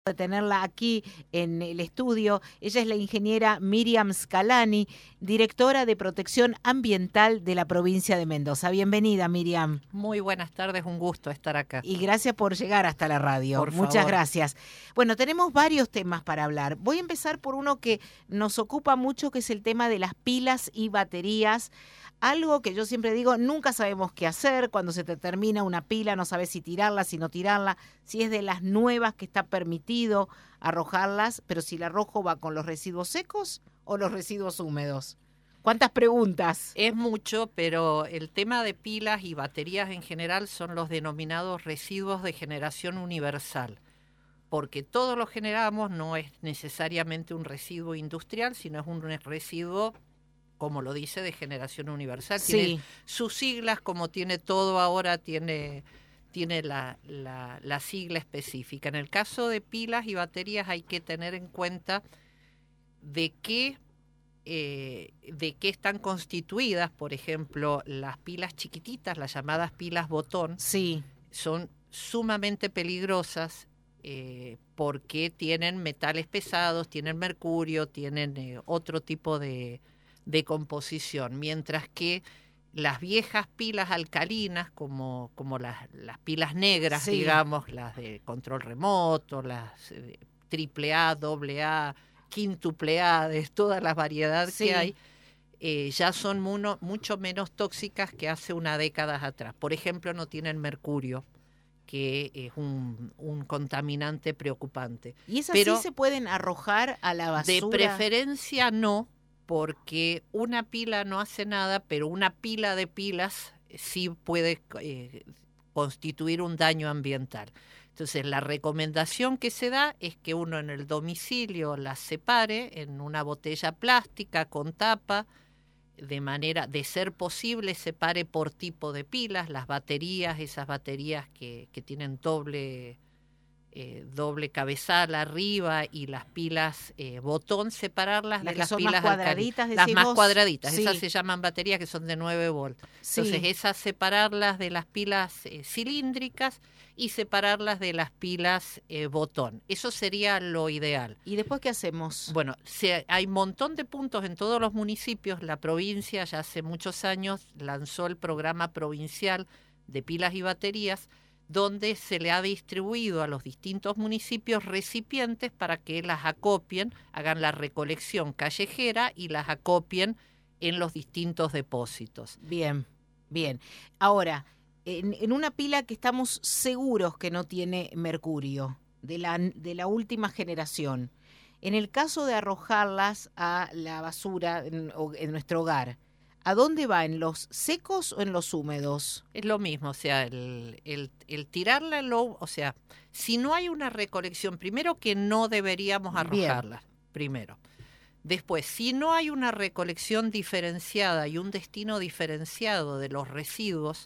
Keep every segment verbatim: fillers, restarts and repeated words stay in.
de tenerla aquí en el estudio. Ella es la ingeniera Miriam Scalani, directora de Protección Ambiental de la provincia de Mendoza. Bienvenida, Miriam. Muy buenas tardes, un gusto estar acá. Y gracias por llegar hasta la radio. Por Muchas favor. gracias. Bueno, tenemos varios temas para hablar. Voy a empezar por uno que nos ocupa mucho, que es el tema de las pilas y baterías. Algo que yo siempre digo, nunca sabemos qué hacer. Cuando se te termina una pila, no sabes si tirarla, si no tirarla, si es de las nuevas que está permitido arrojarlas, pero si la arrojo va con los residuos secos o los residuos húmedos. ¿Cuántas preguntas? Es mucho, pero el tema de pilas y baterías en general son los denominados residuos de generación universal, porque todos los generamos, no es necesariamente un residuo industrial, sino es un residuo, como lo dice, de generación universal. Sí. Tiene sus siglas, como tiene todo ahora, tiene, tiene la, la, la sigla específica. En el caso de pilas y baterías hay que tener en cuenta de qué, eh, de qué están constituidas. Por ejemplo, las pilas chiquititas, las llamadas pilas botón, Sí. son sumamente peligrosas eh, porque tienen metales pesados, tienen mercurio, tienen eh, otro tipo de de composición, mientras que las viejas pilas alcalinas, como, como las, las pilas negras, Sí. digamos, las de control remoto, las eh, triple A, doble A, quíntuple A, de todas las variedades Sí. que hay, eh, ya son muno, mucho menos tóxicas que hace una década atrás. Por ejemplo, no tienen mercurio, que es un, un contaminante preocupante. ¿Y esas Pero sí se pueden arrojar a la basura? de preferencia no, porque una pila no hace nada, pero una pila de pilas sí puede eh, constituir un daño ambiental. Entonces, la recomendación que se da es que uno en el domicilio las separe en una botella plástica con tapa, de manera, de ser posible, separe por tipo de pilas, las baterías, esas baterías que, que tienen doble... Eh, doble cabezal arriba y las pilas eh, botón, separarlas Las de que las son más pilas cuadraditas, alcalinas. Las decís más vos. cuadraditas, Sí. esas se llaman baterías, que son de nueve volts. Sí. Entonces esas separarlas de las pilas eh, cilíndricas y separarlas de las pilas eh, botón. Eso sería lo ideal. ¿Y después qué hacemos? Bueno, se, hay un montón de puntos en todos los municipios. La provincia ya hace muchos años lanzó el programa provincial de pilas y baterías, donde se le ha distribuido a los distintos municipios recipientes para que las acopien, hagan la recolección callejera y las acopien en los distintos depósitos. Bien, bien. Ahora, en, en una pila que estamos seguros que no tiene mercurio, de la, de la última generación, en el caso de arrojarlas a la basura en, en nuestro hogar, ¿a dónde va? ¿En los secos o en los húmedos? Es lo mismo, o sea, el, el, el tirarla en lo... O sea, si no hay una recolección, primero que no deberíamos arrojarla, primero. Después, si no hay una recolección diferenciada y un destino diferenciado de los residuos,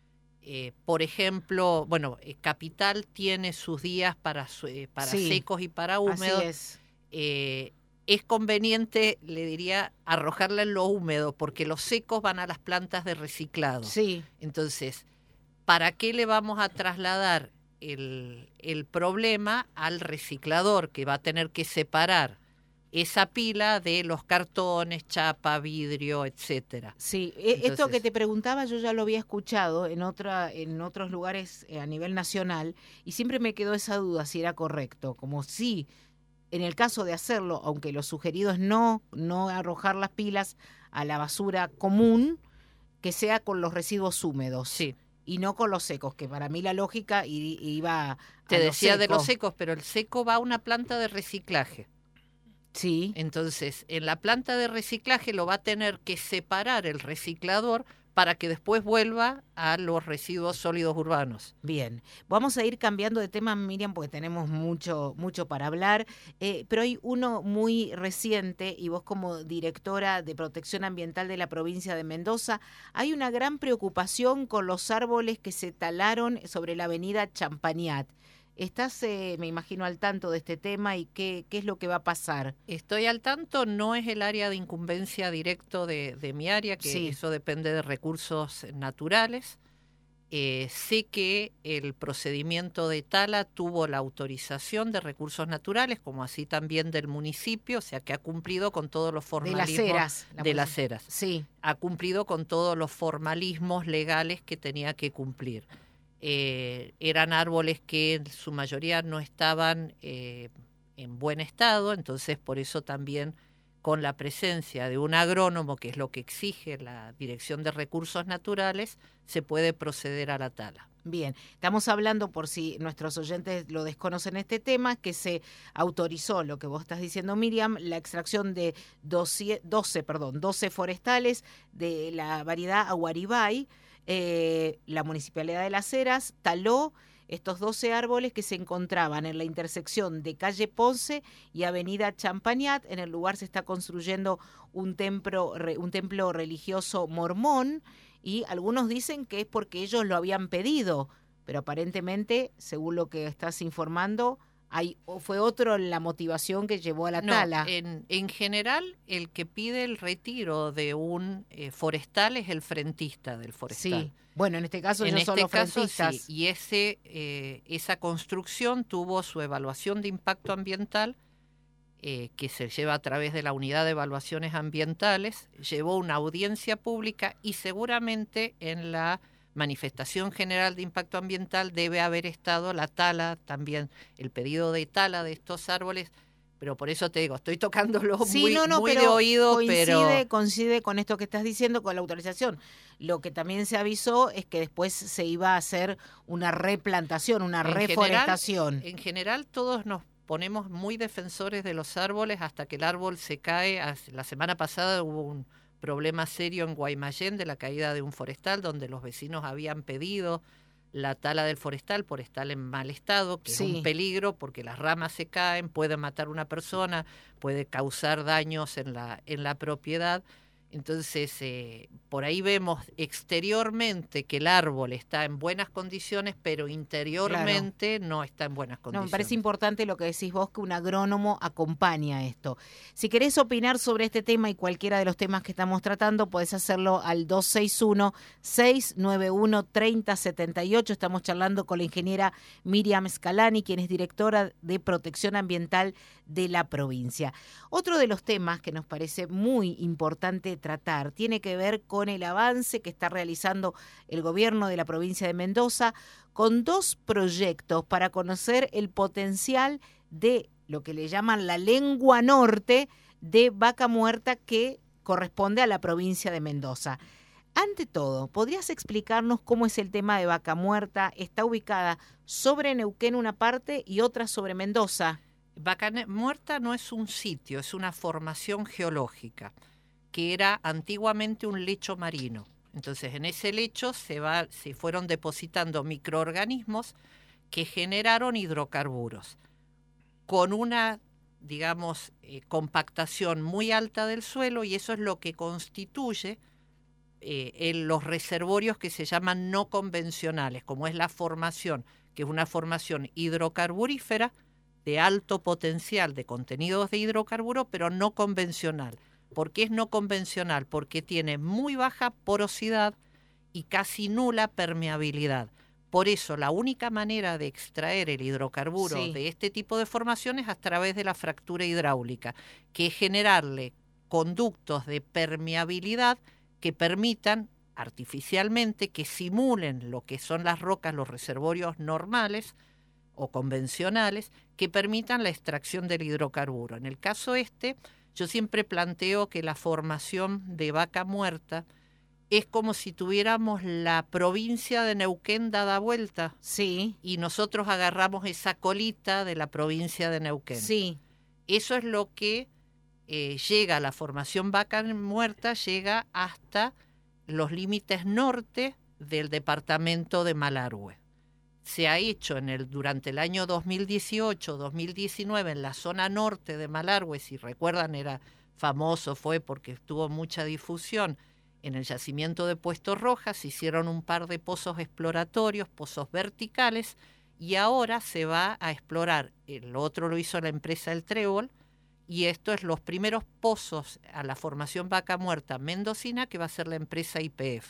eh, por ejemplo, bueno, eh, Capital tiene sus días para, eh, para Sí, secos y para húmedos. Así es. Eh, es conveniente, le diría, arrojarla en lo húmedo, porque los secos van a las plantas de reciclado. Sí. Entonces, ¿para qué le vamos a trasladar el, el problema al reciclador, que va a tener que separar esa pila de los cartones, chapa, vidrio, etcétera? Sí, e- Entonces, esto que te preguntaba yo ya lo había escuchado en otra, en otros lugares eh, a nivel nacional, y siempre me quedó esa duda si era correcto, como si en el caso de hacerlo, aunque lo sugerido es no, no arrojar las pilas a la basura común, que sea con los residuos húmedos. Sí. Y no con los secos, que para mí la lógica i- iba a Te lo decía seco. de los secos, pero el seco va a una planta de reciclaje. Sí. Entonces, en la planta de reciclaje lo va a tener que separar el reciclador para que después vuelva a los residuos sólidos urbanos. Bien, vamos a ir cambiando de tema, Miriam, porque tenemos mucho, mucho para hablar, eh, pero hay uno muy reciente, y vos como directora de Protección Ambiental de la provincia de Mendoza, hay una gran preocupación con los árboles que se talaron sobre la avenida Champagnat. ¿Estás, eh, me imagino, al tanto de este tema y qué, qué es lo que va a pasar? Estoy al tanto, no es el área de incumbencia directo de, de mi área, que Sí. eso depende de recursos naturales. Eh, sé que el procedimiento de tala tuvo la autorización de recursos naturales, como así también del municipio, o sea que ha cumplido con todos los formalismos de las eras. La de las eras. Sí. Ha cumplido con todos los formalismos legales que tenía que cumplir. Eh, eran árboles que en su mayoría no estaban eh, en buen estado, entonces por eso también con la presencia de un agrónomo, que es lo que exige la Dirección de Recursos Naturales, se puede proceder a la tala. Bien, estamos hablando, por si nuestros oyentes lo desconocen este tema, que se autorizó, lo que vos estás diciendo, Miriam, la extracción de doce, doce, perdón, doce forestales de la variedad Aguaribay. Eh, la Municipalidad de Las Heras taló estos doce árboles que se encontraban en la intersección de calle Ponce y avenida Champagnat. En el lugar se está construyendo un templo, un templo religioso mormón, y algunos dicen que es porque ellos lo habían pedido, pero aparentemente, según lo que estás informando, hay, fue otro la motivación que llevó a la no, tala. En, en general, el que pide el retiro de un eh, forestal es el frentista del forestal. Sí, bueno, en este caso en ellos este son los caso, frentistas. Sí, y ese, eh, esa construcción tuvo su evaluación de impacto ambiental, eh, que se lleva a través de la Unidad de Evaluaciones Ambientales, llevó una audiencia pública y seguramente en la manifestación general de impacto ambiental debe haber estado la tala también, el pedido de tala de estos árboles, pero por eso te digo, estoy tocándolo sí, muy, no, no, muy pero de oído, coincide, pero... coincide con esto que estás diciendo, con la autorización. Lo que también se avisó es que después se iba a hacer una replantación, una en reforestación. General, en general todos nos ponemos muy defensores de los árboles hasta que el árbol se cae. La semana pasada hubo un problema serio en Guaymallén de la caída de un forestal donde los vecinos habían pedido la tala del forestal por estar en mal estado, que sí. es un peligro porque las ramas se caen, puede matar a una persona, puede causar daños en la, en la propiedad. Entonces, eh, por ahí vemos exteriormente que el árbol está en buenas condiciones, pero interiormente claro. no está en buenas condiciones. No, me parece importante lo que decís vos, que un agrónomo acompaña esto. Si querés opinar sobre este tema y cualquiera de los temas que estamos tratando, podés hacerlo al dos seis uno, seis nueve uno, tres cero siete ocho. Estamos charlando con la ingeniera Miriam Scalani, quien es directora de Protección Ambiental de la provincia. Otro de los temas que nos parece muy importante tratar tiene que ver con el avance que está realizando el gobierno de la provincia de Mendoza con dos proyectos para conocer el potencial de lo que le llaman la lengua norte de Vaca Muerta, que corresponde a la provincia de Mendoza. Ante todo, ¿podrías explicarnos cómo es el tema de Vaca Muerta? Está ubicada sobre Neuquén una parte y otra sobre Mendoza. Vaca Muerta no es un sitio, es una formación geológica que era antiguamente un lecho marino. Entonces, en ese lecho se, va, se fueron depositando microorganismos que generaron hidrocarburos con una, digamos, eh, compactación muy alta del suelo, y eso es lo que constituye eh, en los reservorios que se llaman no convencionales, como es la formación, que es una formación hidrocarburífera de alto potencial de contenidos de hidrocarburos, pero no convencional. ¿Por qué es no convencional? Porque tiene muy baja porosidad y casi nula permeabilidad. Por eso la única manera de extraer el hidrocarburo sí. de este tipo de formaciones es a través de la fractura hidráulica, que es generarle conductos de permeabilidad que permitan artificialmente que simulen lo que son las rocas, los reservorios normales o convencionales, que permitan la extracción del hidrocarburo. En el caso este, yo siempre planteo que la formación de Vaca Muerta es como si tuviéramos la provincia de Neuquén dada vuelta. Sí. Y nosotros agarramos esa colita de la provincia de Neuquén. Sí. Eso es lo que eh, llega, la formación Vaca Muerta llega hasta los límites norte del departamento de Malargüe. Se ha hecho en el, durante el año dos mil dieciocho dos mil diecinueve en la zona norte de Malargüe, si recuerdan era famoso, fue porque tuvo mucha difusión, en el yacimiento de Puesto Rojas se hicieron un par de pozos exploratorios, pozos verticales, y ahora se va a explorar, el otro lo hizo la empresa El Trébol, y esto es los primeros pozos a la formación Vaca Muerta mendocina que va a ser la empresa Y P F.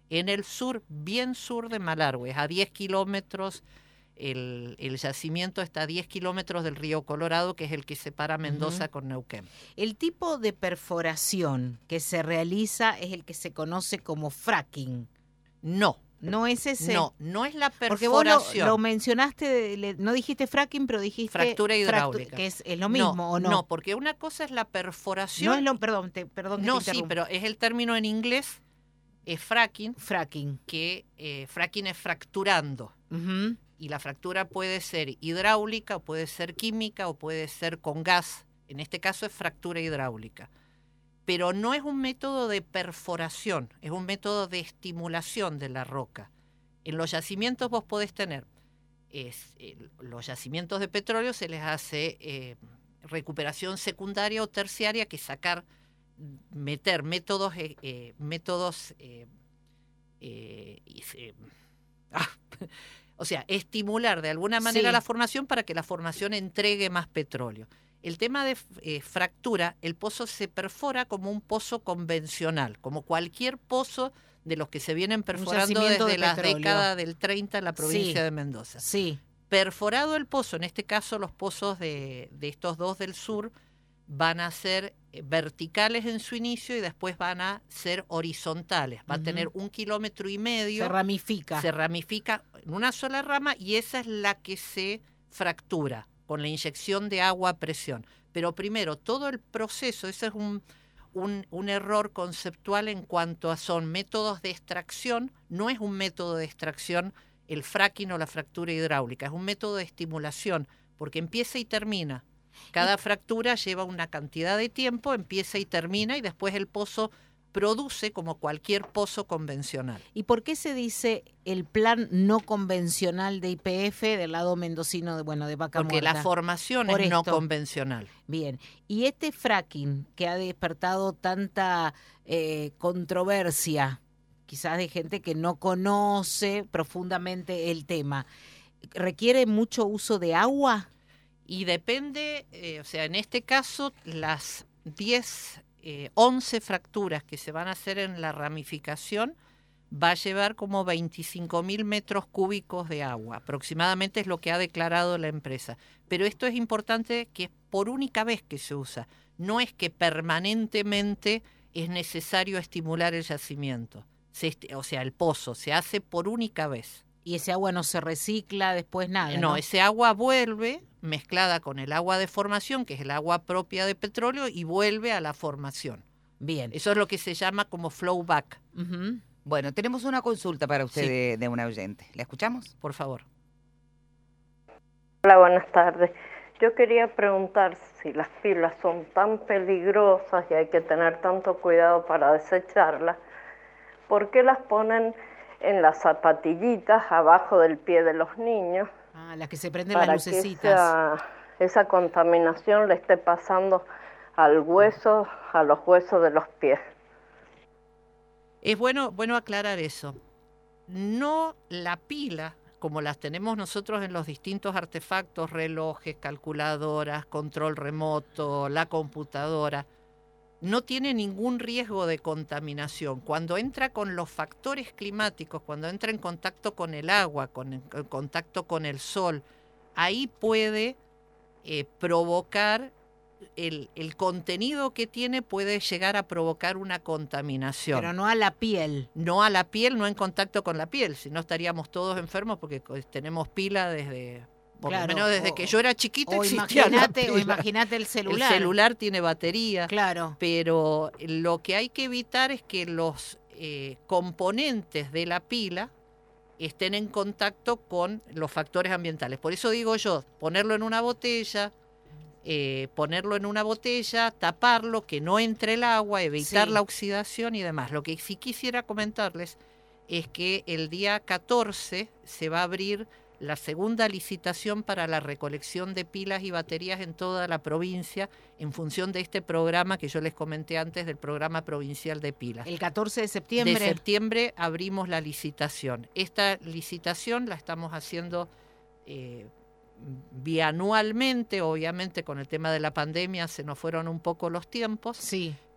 en el sur, bien sur de Malargüe, a diez kilómetros. El, el yacimiento está a diez kilómetros del río Colorado, que es el que separa Mendoza uh-huh. con Neuquén. El tipo de perforación que se realiza es el que se conoce como fracking. No. No es ese. No, no es la perforación. Porque vos lo, lo mencionaste, le, no dijiste fracking, pero dijiste fractura hidráulica. Fractu que es, es lo mismo, no, ¿o no? No, porque una cosa es la perforación. No es lo, perdón, te, perdón que No, te sí, pero es el término en inglés, es fracking. Fracking. Que eh, fracking es fracturando. Uh-huh. Y la fractura puede ser hidráulica, o puede ser química, o puede ser con gas. En este caso es fractura hidráulica. Pero no es un método de perforación, es un método de estimulación de la roca. En los yacimientos vos podés tener, es, eh, los yacimientos de petróleo se les hace eh, recuperación secundaria o terciaria, que sacar, meter métodos, eh, eh, métodos, eh, eh, eh, ah, o sea, estimular de alguna manera sí. la formación para que la formación entregue más petróleo. El tema de eh, fractura, el pozo se perfora como un pozo convencional, como cualquier pozo de los que se vienen perforando desde de la petróleo. década del treinta en la provincia sí. de Mendoza. Sí. Perforado el pozo, en este caso los pozos de, de estos dos del sur, van a ser verticales en su inicio y después van a ser horizontales. Va uh-huh. a tener un kilómetro y medio. Se ramifica. Se ramifica en una sola rama y esa es la que se fractura con la inyección de agua a presión. Pero primero, todo el proceso, ese es un, un, un error conceptual en cuanto a son métodos de extracción, no es un método de extracción el fracking o la fractura hidráulica, es un método de estimulación, porque empieza y termina. Cada y, fractura lleva una cantidad de tiempo, empieza y termina, y después el pozo produce como cualquier pozo convencional. ¿Y por qué se dice el plan no convencional de Y P F del lado mendocino de, bueno, de Vaca Porque Muerta? la formación por es esto. no convencional. Bien. Y este fracking que ha despertado tanta eh, controversia, quizás de gente que no conoce profundamente el tema, ¿requiere mucho uso de agua? Y depende, eh, o sea, en este caso, las diez... Eh, once fracturas que se van a hacer en la ramificación va a llevar como veinticinco mil metros cúbicos de agua, aproximadamente es lo que ha declarado la empresa. Pero esto es importante, que es por única vez que se usa, no es que permanentemente es necesario estimular el yacimiento, se, o sea, el pozo, se hace por única vez. Y ese agua no se recicla después nada, ¿no? No, ese agua vuelve mezclada con el agua de formación, que es el agua propia de petróleo, y vuelve a la formación. Bien. Eso es lo que se llama como flow back. Uh-huh. Bueno, tenemos una consulta para usted sí. de, de una oyente. ¿La escuchamos? Por favor. Hola, buenas tardes. Yo quería preguntar si las pilas son tan peligrosas y hay que tener tanto cuidado para desecharlas, ¿por qué las ponen en las zapatillitas abajo del pie de los niños? Ah, las que se prenden las lucecitas. Para que esa, esa contaminación le esté pasando al hueso, a los huesos de los pies. Es bueno, bueno aclarar eso. No la pila, como las tenemos nosotros en los distintos artefactos, relojes, calculadoras, control remoto, la computadora, no tiene ningún riesgo de contaminación. Cuando entra con los factores climáticos, cuando entra en contacto con el agua, con el, en contacto con el sol, ahí puede eh, provocar, el, el contenido que tiene puede llegar a provocar una contaminación. Pero no a la piel. No a la piel, no en contacto con la piel, si no estaríamos todos enfermos porque tenemos pila desde... Por claro, lo menos desde o, que yo era chiquita o existía imagínate, la pila. O imagínate el celular. El celular tiene batería. Claro. Pero lo que hay que evitar es que los eh, componentes de la pila estén en contacto con los factores ambientales. Por eso digo yo, ponerlo en una botella, eh, ponerlo en una botella, taparlo, que no entre el agua, evitar sí. la oxidación y demás. Lo que sí quisiera comentarles es que el día catorce se va a abrir la segunda licitación para la recolección de pilas y baterías en toda la provincia en función de este programa que yo les comenté antes, del programa provincial de pilas. El catorce de septiembre. De septiembre abrimos la licitación. Esta licitación la estamos haciendo eh, bianualmente, obviamente con el tema de la pandemia se nos fueron un poco los tiempos, sí.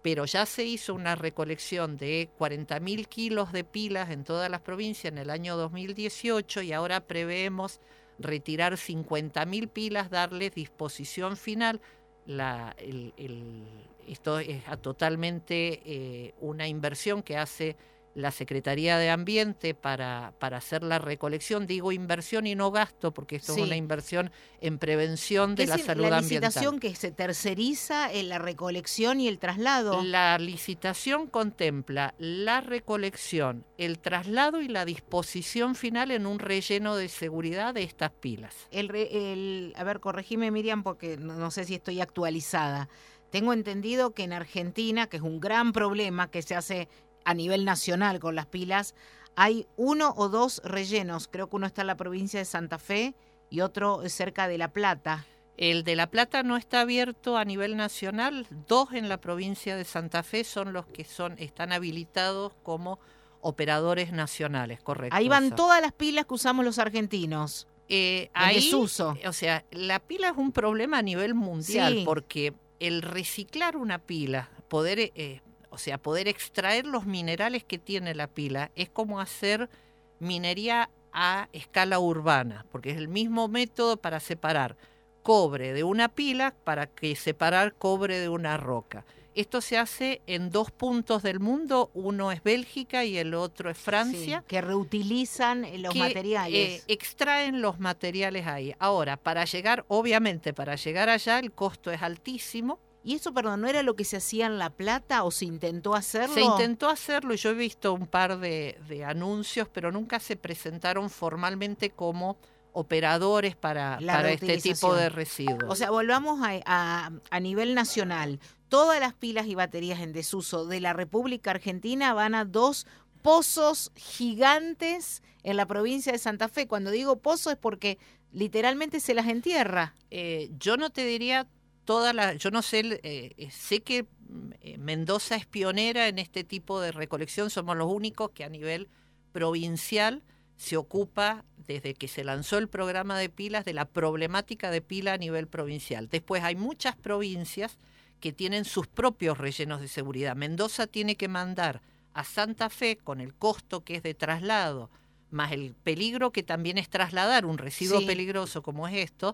pero ya se hizo una recolección de cuarenta mil kilos de pilas en todas las provincias en el año dos mil dieciocho y ahora preveemos retirar cincuenta mil pilas, darles disposición final. La, el, el, esto es a totalmente eh, una inversión que hace la Secretaría de Ambiente para, para hacer la recolección. Digo inversión y no gasto, porque esto sí. es una inversión en prevención de la salud ambiental. ¿La licitación que se terceriza en la recolección y el traslado? La licitación contempla la recolección, el traslado y la disposición final en un relleno de seguridad de estas pilas. El, el, a ver, corregime, Miriam, porque no, no sé si estoy actualizada. Tengo entendido que en Argentina, que es un gran problema que se hace a nivel nacional con las pilas, hay uno o dos rellenos. Creo que uno está en la provincia de Santa Fe y otro cerca de La Plata. El de La Plata no está abierto a nivel nacional. Dos en la provincia de Santa Fe son los que son están habilitados como operadores nacionales, correcto. Ahí van eso. todas las pilas que usamos los argentinos. Eh, en ahí, desuso. O sea, la pila es un problema a nivel mundial, sí. porque el reciclar una pila, poder... Eh, O sea, poder extraer los minerales que tiene la pila es como hacer minería a escala urbana, porque es el mismo método para separar cobre de una pila para que separar cobre de una roca. Esto se hace en dos puntos del mundo, uno es Bélgica y el otro es Francia. Sí, que reutilizan los que, materiales. Eh, extraen los materiales ahí. Ahora, para llegar, obviamente, para llegar allá el costo es altísimo. ¿Y eso, perdón, no era lo que se hacía en La Plata o se intentó hacerlo? Se intentó hacerlo y yo he visto un par de, de anuncios, pero nunca se presentaron formalmente como operadores para, para este tipo de residuos. O sea, volvamos a, a, a nivel nacional. Todas las pilas y baterías en desuso de la República Argentina van a dos pozos gigantes en la provincia de Santa Fe. Cuando digo pozo es porque literalmente se las entierra. Eh, yo no te diría... Toda la, yo no sé, eh, sé que eh, Mendoza es pionera en este tipo de recolección, somos los únicos que a nivel provincial se ocupa, desde que se lanzó el programa de pilas, de la problemática de pila a nivel provincial. Después hay muchas provincias que tienen sus propios rellenos de seguridad. Mendoza tiene que mandar a Santa Fe, con el costo que es de traslado, más el peligro que también es trasladar un residuo sí. peligroso como es esto.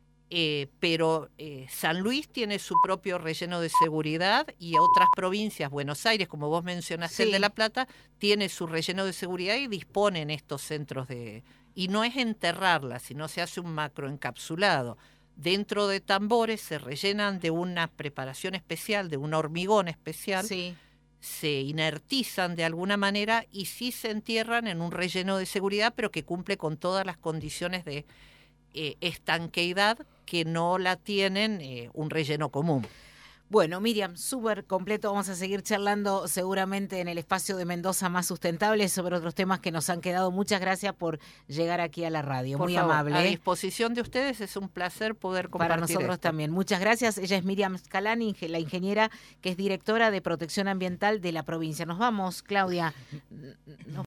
Eh, pero eh, San Luis tiene su propio relleno de seguridad y otras provincias, Buenos Aires, como vos mencionaste, sí. el de La Plata, tiene su relleno de seguridad y disponen estos centros de... Y no es enterrarla, sino se hace un macroencapsulado. Dentro de tambores se rellenan de una preparación especial, de un hormigón especial, sí. se inertizan de alguna manera y sí se entierran en un relleno de seguridad, pero que cumple con todas las condiciones de eh, estanqueidad que no la tienen eh, un relleno común. Bueno, Miriam, súper completo. Vamos a seguir charlando seguramente en el espacio de Mendoza Más Sustentable sobre otros temas que nos han quedado. Muchas gracias por llegar aquí a la radio. Por Muy favor, amable. A ¿eh? disposición de ustedes, es un placer poder compartir Para nosotros esto. también. Muchas gracias. Ella es Miriam Scalani, la ingeniera que es directora de Protección Ambiental de la provincia. Nos vamos, Claudia.